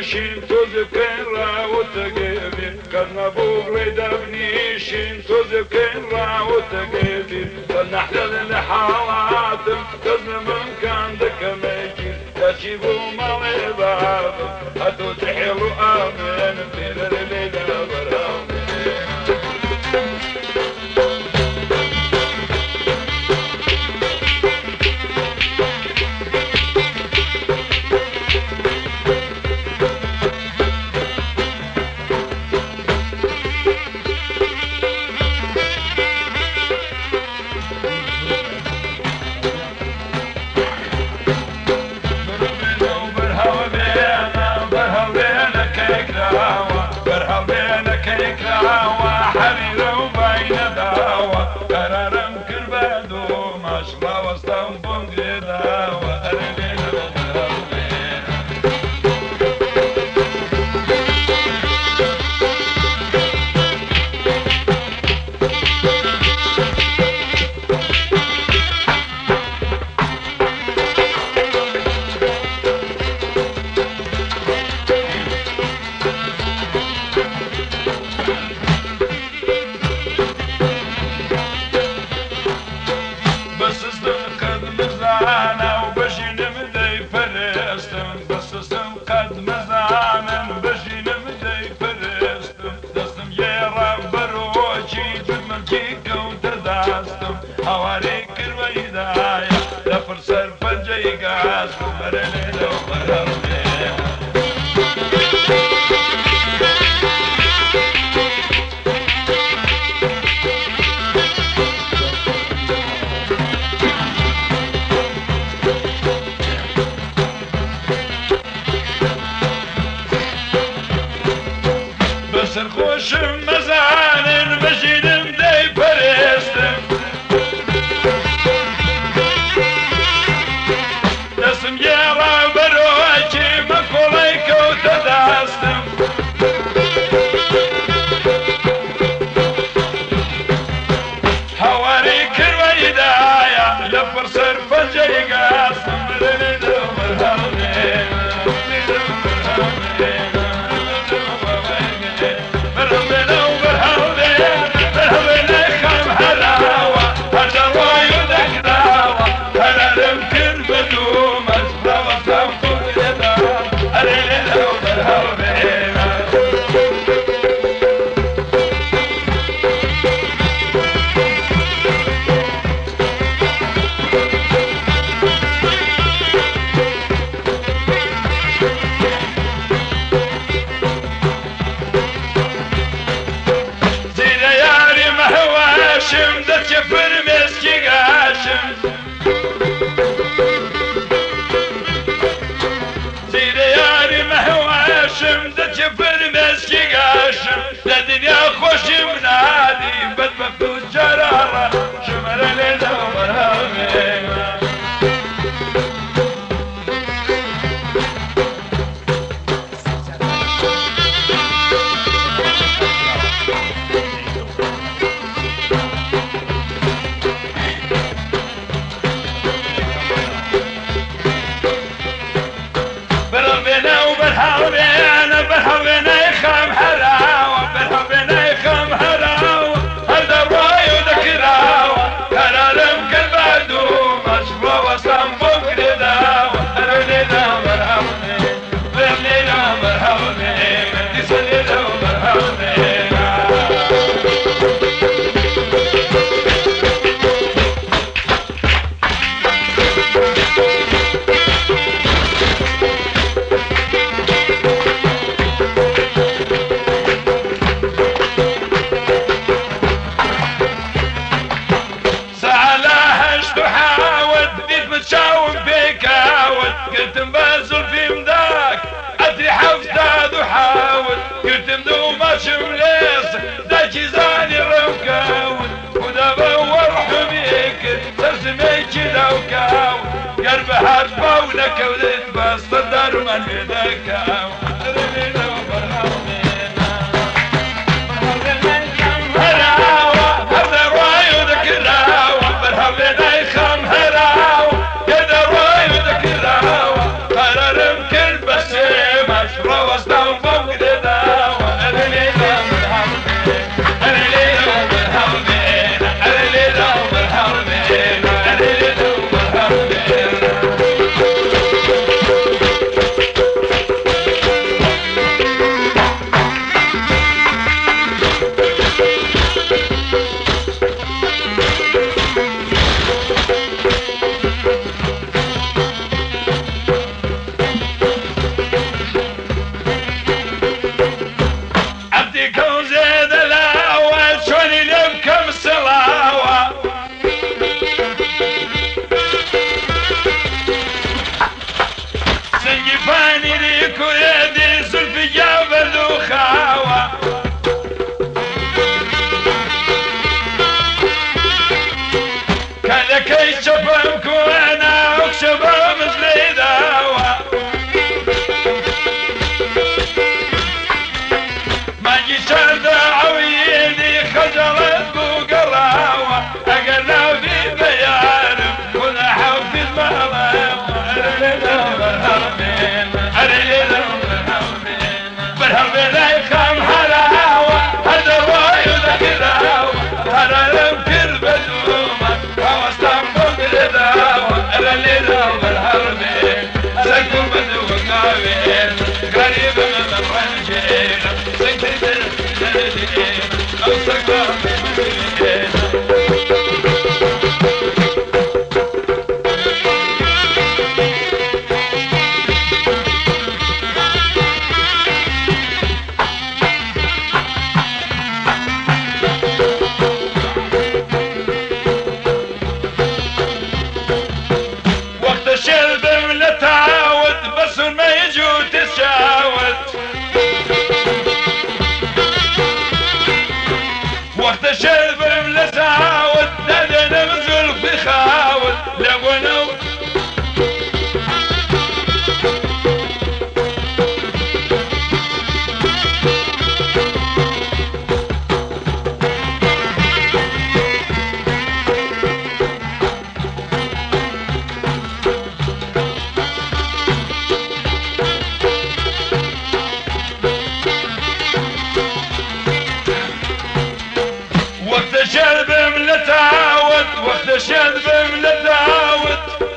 دبنيشين تذكر وتقبل قدنا بوغلي دبنيشين تذكر وتقبل قدنا حلل لحالاتم قدنا من كان دك ميجير تجيبوا مالي باب هاتوا تحيلوا آمين في الليلة برامين سرخوشم مزانن بجينم دي فرستم دستم يارا بروكي مكوليك وتداستم حواري كرويدايا لفرسر فجي قاسم لدنيا خوش منادي بدبفتو الجرارة شمر لنا ومرهمين برهمنا وبرهمنا برهمنا يخام حلاوة برهمنا يخام حلاوة هذا الرأي وذكراوة كرارم كالبعدو مشفى وصام فوق رداوة رنينا مرحبني رنينا مرحبني تسلينا مرحبني قلت مبازل في مداك أدري حفتاد وحاول قلت مدوم شمليس داكي زاني رمكاول ودابا ورحو بيك ترسمي كدا وكاول قرب حربا ونكولت بس صدر من بيدكاول قررم كل بسيمة شروة شردة عويدي خجلت بقراوة أقلنا في بيان كنا حافظ مهرم أرلنا بالهرمين أرلنا بالهرمين بالهرمين يخام حلاوة هذا الرأي ذكراوة هذا يمكن بدومة ووسطن بقرداوة أرلنا بالهرمين سكوا بدو قاوين قريب من الرنجين سكت الدين أو سكوا بالمدين وقت الشرب من التعاود بس ما يجو تشاود وقت الشرب من التعاود دادنا ننزل في خاود لابونا وقت الشرب من التعاود وقت الشرب من التعاود